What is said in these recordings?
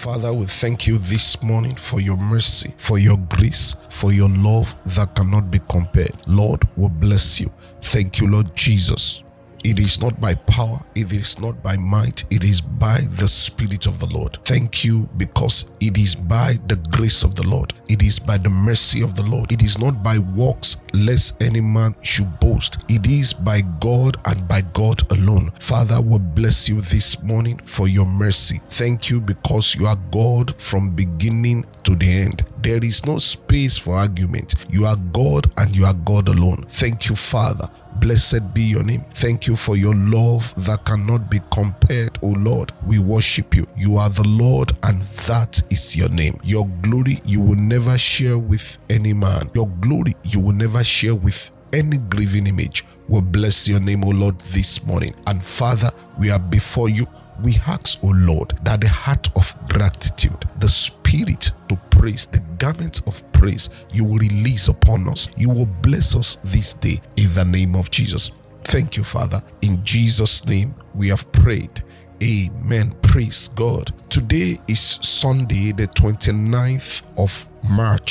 Father, we thank you this morning for your mercy, for your grace, for your love that cannot be compared. Lord, we bless you. Thank you, Lord Jesus. It is not by power, it is not by might, it is by the Spirit of the Lord. Thank you because it is by the grace of the Lord. It is by the mercy of the Lord. It is not by works, lest any man should boast. It is by God and by God alone. Father, we bless you this morning for your mercy. Thank you because you are God from beginning to the end. There is no space for argument. You are God and you are God alone. Thank you, Father. Blessed be your name. Thank you for your love that cannot be compared, O Lord. We worship you. You are the Lord and that is your name. Your glory you will never share with any man. Your glory you will never share with any graven image. We bless your name, O Lord, this morning. And Father, we are before you. We ask, O Lord, that the heart of gratitude, the spirit to praise, the garment of praise, you will release upon us. You will bless us this day in the name of Jesus. Thank you, Father. In Jesus' name, we have prayed. Amen. Praise God. Today is Sunday, the 29th of March,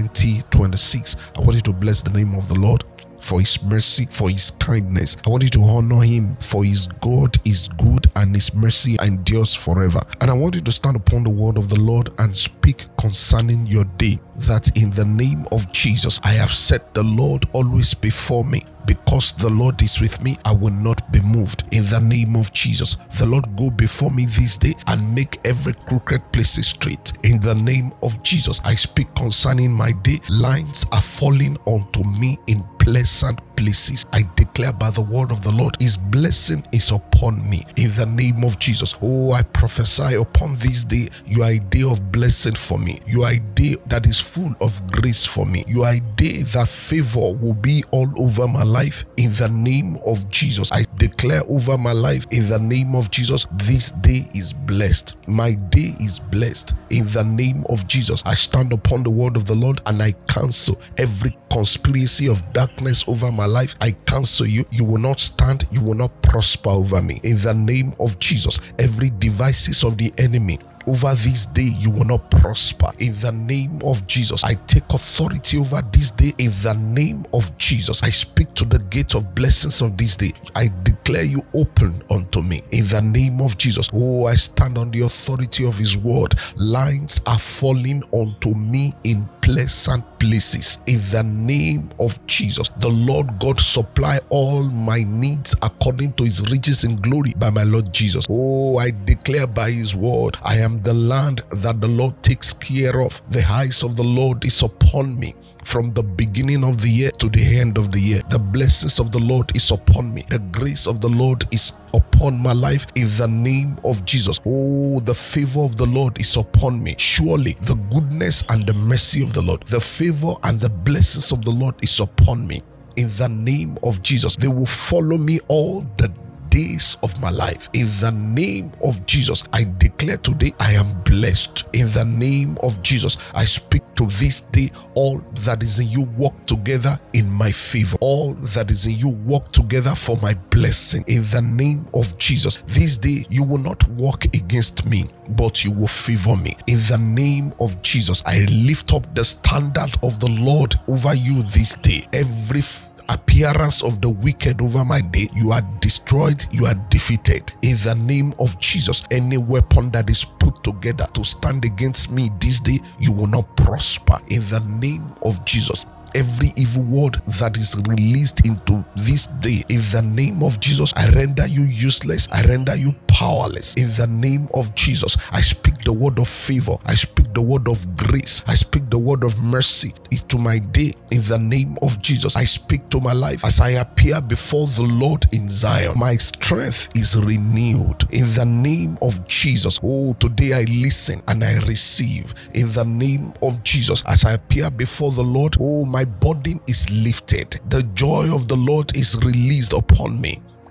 2026. I want you to bless the name of the Lord for his mercy, for his kindness. I want you to honor him for his God is good and his mercy endures forever. And I want you to stand upon the word of the Lord and speak concerning your day, that in the name of Jesus, I have set the Lord always before me. Because the Lord is with me, I will not be moved. In the name of Jesus, the Lord go before me this day and make every crooked place straight. In the name of Jesus, I speak concerning my day. Lines are falling onto me in pleasant places. I declare by the word of the Lord, his blessing is upon me. In the name of Jesus, oh, I prophesy upon this day, you are a day of blessing for me. You are a day that is full of grace for me. You are a day that favor will be all over my life. In the name of Jesus, I declare over my life, in the name of Jesus, this day is blessed. My day is blessed. In the name of Jesus, I stand upon the word of the Lord and I cancel every conspiracy of darkness over my life. I cancel you. You will not stand. You will not prosper over me. In the name of Jesus, every devices of the enemy over this day, you will not prosper. In the name of Jesus, I take authority over this day. In the name of Jesus, I speak to the gate of blessings of this day. I declare you open unto me. In the name of Jesus, oh, I stand on the authority of his word. Lines are falling onto me in pleasant places. In the name of Jesus, the Lord God supply all my needs according to his riches in glory by my Lord Jesus. Oh, I declare by his word, I am the land that the Lord takes care of. The eyes of the Lord is upon me. From the beginning of the year to the end of the year, the blessings of the Lord is upon me. The grace of the Lord is upon my life in the name of Jesus. Oh, the favor of the Lord is upon me. Surely the goodness and the mercy of the Lord, the favor and the blessings of the Lord is upon me. In the name of Jesus, they will follow me all the days of my life. In the name of Jesus, I declare today I am blessed. In the name of Jesus, I speak to this day, all that is in you work together in my favor. All that is in you work together for my blessing. In the name of Jesus, this day you will not work against me, but you will favor me. In the name of Jesus, I lift up the standard of the Lord over you this day. Every appearance of the wicked over my day, you are destroyed, you are defeated. In the name of Jesus, any weapon that is put together to stand against me this day, you will not prosper. In the name of Jesus, every evil word that is released into this day, in the name of Jesus, I render you useless. I render you powerless. In the name of Jesus, I speak the word of favor. I speak the word of grace. I speak the word of mercy to my day. In the name of Jesus, I speak to my life as I appear before the Lord in Zion. My strength is renewed. In the name of Jesus, oh, today I listen and I receive. In the name of Jesus, as I appear before the Lord, oh, my burden is lifted. The joy of the Lord is released upon me.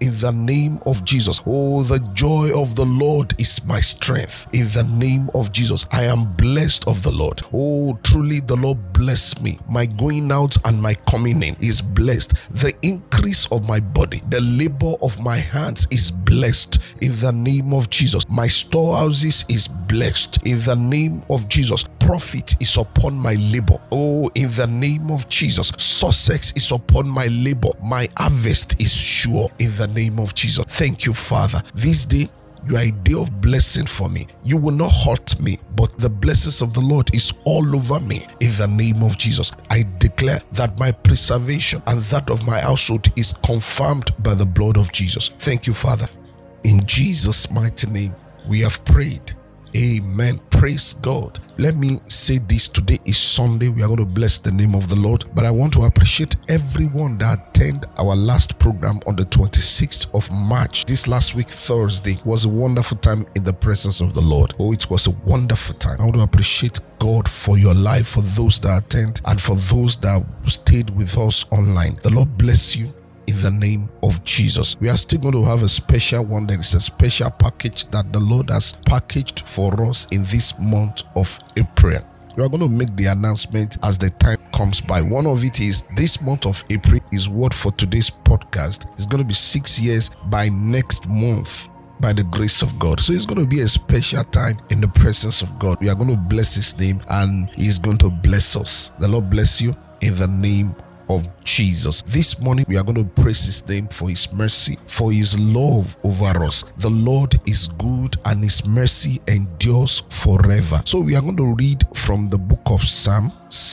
in the name of Jesus. Oh, the joy of the Lord is my strength in the name of Jesus. I am blessed of the Lord. Oh, truly the Lord bless me. My going out and my coming in is blessed. The increase of my body, the labor of my hands is blessed in the name of Jesus. My storehouses is blessed in the name of Jesus. Profit is upon my labor. Oh, in the name of Jesus. Success is upon my labor. My harvest is sure in the name of Jesus. Thank you, Father. This day, you are a day of blessing for me. You will not hurt me, but the blessings of the Lord is all over me in the name of Jesus. I declare that my preservation and that of my household is confirmed by the blood of Jesus. Thank you, Father. In Jesus' mighty name, we have prayed. Amen. Praise God. Let me say this. Today is Sunday. We are going to bless the name of the Lord. But I want to appreciate everyone that attended our last program on the 26th of March. This last week, Thursday, was a wonderful time in the presence of the Lord. Oh, it was a wonderful time. I want to appreciate God for your life, for those that attend, and for those that stayed with us online. The Lord bless you. In the name of Jesus. We are still going to have a special one. There is a special package that the Lord has packaged for us in this month of April. We are going to make the announcement as the time comes by. One of it is this month of April is what for today's podcast. It's going to be 6 years by next month, by the grace of God. So it's going to be a special time in the presence of God. We are going to bless His name and He's going to bless us. The Lord bless you in the name of Jesus. This morning we are going to praise His name for His mercy, for His love over us. The Lord is good and His mercy endures forever. So we are going to read from the book of Psalm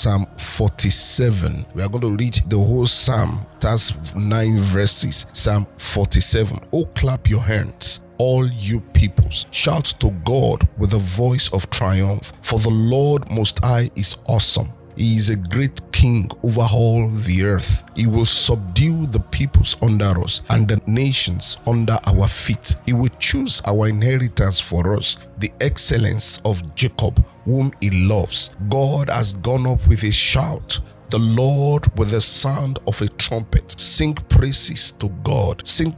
47. We are going to read the whole Psalm. That's 9 verses. Psalm 47. Oh, clap your hands, all you peoples. Shout to God with a voice of triumph, for the Lord Most High is awesome. He is a great king over all the earth. He will subdue the peoples under us and the nations under our feet. He will choose our inheritance for us, the excellence of Jacob, whom He loves. God has gone up with a shout, the Lord with the sound of a trumpet. Sing praises to God. Sing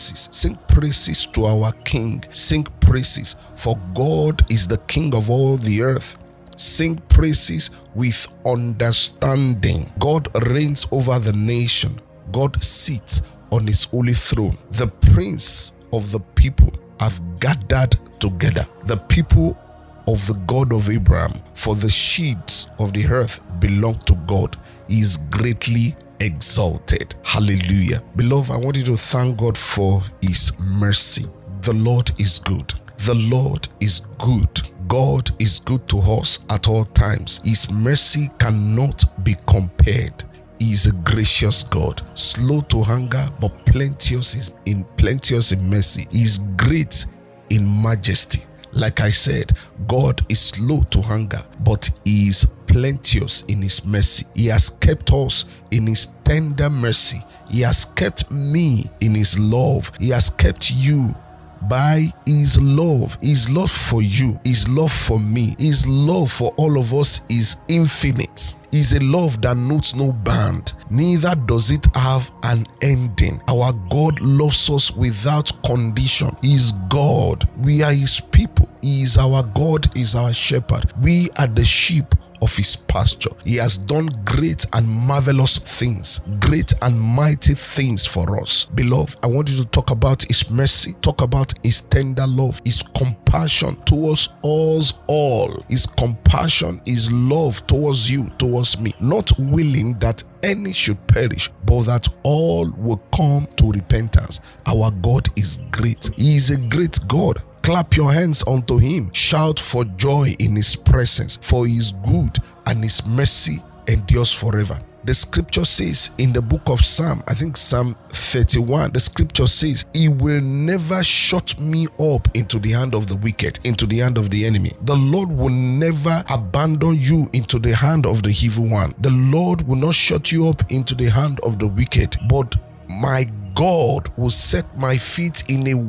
praises to our King. Sing praises, for God is the King of all the earth. Sing praises with understanding. God reigns over the nation. God sits on His holy throne. The prince of the people have gathered together. The people of the God of Abraham, for the sheaves of the earth belong to God. He is greatly exalted. Hallelujah. Beloved, I want you to thank God for His mercy. The Lord is good. The Lord is good. God is good to us at all times. His mercy cannot be compared. He is a gracious God, slow to anger, but plenteous in mercy. He is great in majesty. Like I said, God is slow to anger, but He is plenteous in His mercy. He has kept us in His tender mercy. He has kept me in His love. He has kept you by His love for you, His love for me, His love for all of us is infinite. Is a love that knows no bound, neither does it have an ending. Our God loves us without condition. He is God. We are His people. He is our God, He is our shepherd. We are the sheep of His pasture. He has done great and marvelous things, great and mighty things for us. Beloved, I want you to talk about His mercy, talk about His tender love, His compassion towards us all, His compassion, His love towards you, towards me, not willing that any should perish, but that all will come to repentance. Our God is great. He is a great God. Clap your hands unto Him. Shout for joy in His presence, for He is good and His mercy endures forever. The scripture says in the book of Psalm, I think Psalm 31, the scripture says, He will never shut me up into the hand of the wicked, into the hand of the enemy. The Lord will never abandon you into the hand of the evil one. The Lord will not shut you up into the hand of the wicked, but my God will set my feet in a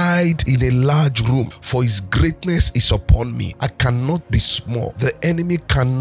large room, for His greatness is upon me. I cannot be small. The enemy cannot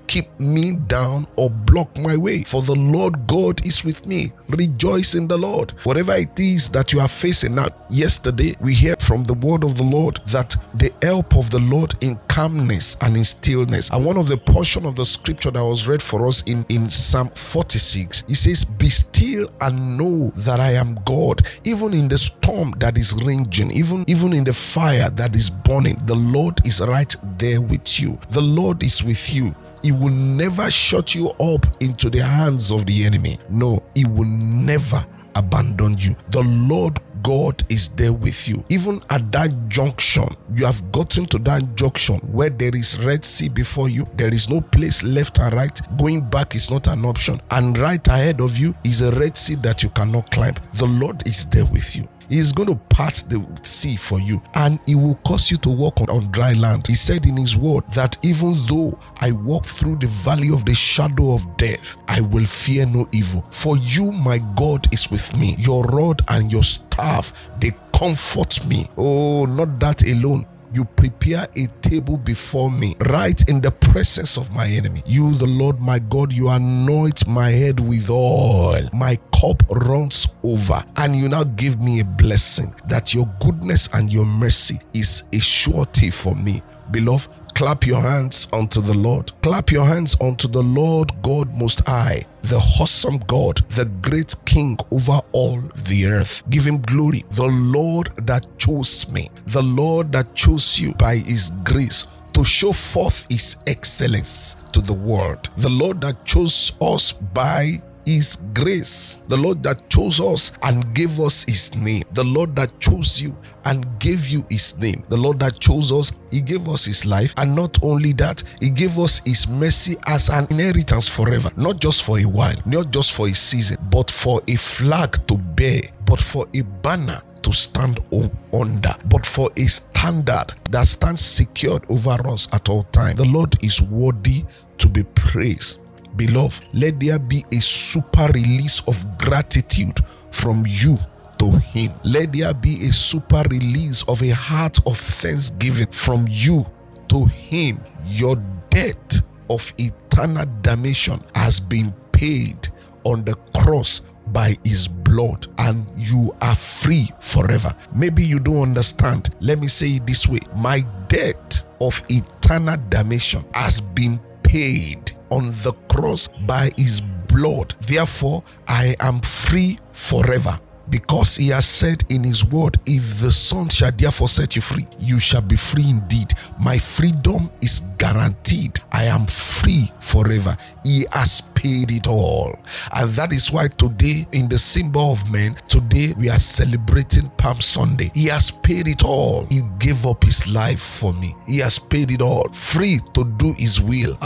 keep me down or block my way. For the Lord God is with me. Rejoice in the Lord. Whatever it is that you are facing now, yesterday we hear from the word of the Lord that the help of the Lord in calmness and in stillness. And one of the portion of the scripture that was read for us in Psalm 46, it says, be still and know that I am God. Even in the storm that is raging, even in the fire that is burning, the Lord is right there with you. The Lord is with you. He will never shut you up into the hands of the enemy. No, he will never abandon you. The Lord God is there with you. Even at that junction, you have gotten to that junction where there is Red Sea before you. There is no place left and right. Going back is not an option. And right ahead of you is a Red Sea that you cannot climb. The Lord is there with you. He is going to part the sea for you, and he will cause you to walk on dry land. He said in his word that even though I walk through the valley of the shadow of death, I will fear no evil. For you, my God, is with me. Your rod and your staff, they comfort me. Oh, not that alone. You prepare a table before me, right in the presence of my enemy. You, the Lord my God, you anoint my head with oil. My cup runs over, and you now give me a blessing that your goodness and your mercy is a surety for me. Beloved, clap your hands unto the Lord. Clap your hands unto the Lord God Most High, the awesome God, the great King over all the earth. Give him glory. The Lord that chose me, the Lord that chose you by his grace to show forth his excellence to the world. The Lord that chose us by his grace. The Lord that chose us and gave us his name. The Lord that chose you and gave you his name. The Lord that chose us, he gave us his life. And not only that, he gave us his mercy as an inheritance forever. Not just for a while, not just for a season, but for a flag to bear, but for a banner to stand under, but for a standard that stands secured over us at all times. The Lord is worthy to be praised. Beloved, let there be a super release of gratitude from you to him. Let there be a super release of a heart of thanksgiving from you to him. Your debt of eternal damnation has been paid on the cross by his blood, and you are free forever. Maybe you don't understand. Let me say it this way. My debt of eternal damnation has been paid on the cross by his blood. Therefore, I am free forever. Because he has said in his word, if the Son shall therefore set you free, you shall be free indeed. My freedom is guaranteed. I am free forever. He has paid it all. And that is why today, in the symbol of men, today we are celebrating Palm Sunday. He has paid it all. He gave up his life for me. He has paid it all. Free to do his will.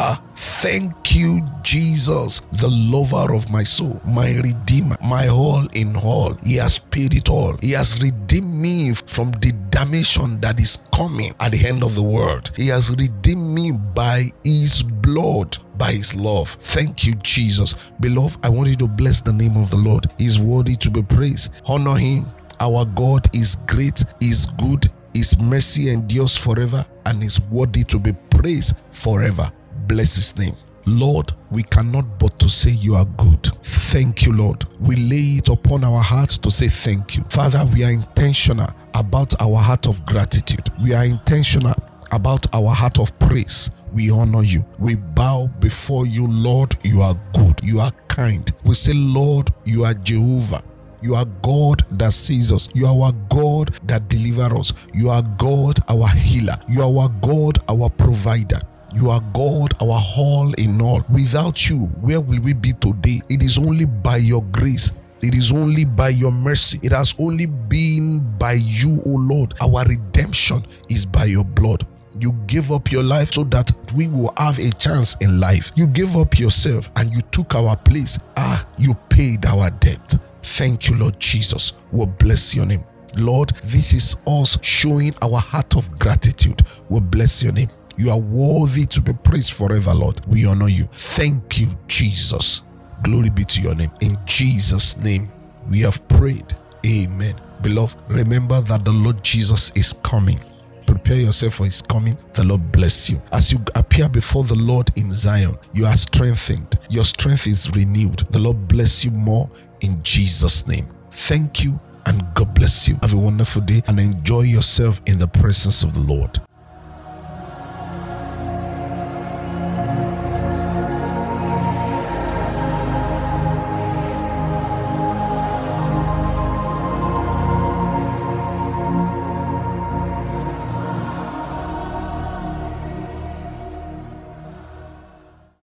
Thank you, Jesus, the lover of my soul, my redeemer, my all in all. He has paid it all. He has redeemed me from the damnation that is coming at the end of the world. He has redeemed me by his blood, by his love. Thank you, Jesus. Beloved, I want you to bless the name of the Lord. He is worthy to be praised. Honor him. Our God is great, is good, his mercy endures forever, and is worthy to be praised forever. Bless his name. Lord, we cannot but to say you are good. Thank you, Lord. We lay it upon our hearts to say thank you. Father, we are intentional about our heart of gratitude. We are intentional about our heart of praise. We honor you. We bow before you, Lord. You are good. You are kind. We say, Lord, you are Jehovah. You are God that sees us. You are our God that delivers us. You are God, our healer. You are our God, our provider. You are God, our all in all. Without you, where will we be today? It is only by your grace. It is only by your mercy. It has only been by you, O Lord. Our redemption is by your blood. You gave up your life so that we will have a chance in life. You gave up yourself and you took our place. You paid our debt. Thank you, Lord Jesus. We'll bless your name. Lord, this is us showing our heart of gratitude. We'll bless your name. You are worthy to be praised forever, Lord. We honor you. Thank you, Jesus. Glory be to your name. In Jesus' name, we have prayed. Amen. Beloved, remember that the Lord Jesus is coming. Prepare prepare yourself for his coming, the Lord bless you. As you appear before the Lord in Zion, you are strengthened. Your strength is renewed. The Lord bless you more in Jesus' name. Thank you and God bless you. Have a wonderful day and enjoy yourself in the presence of the Lord.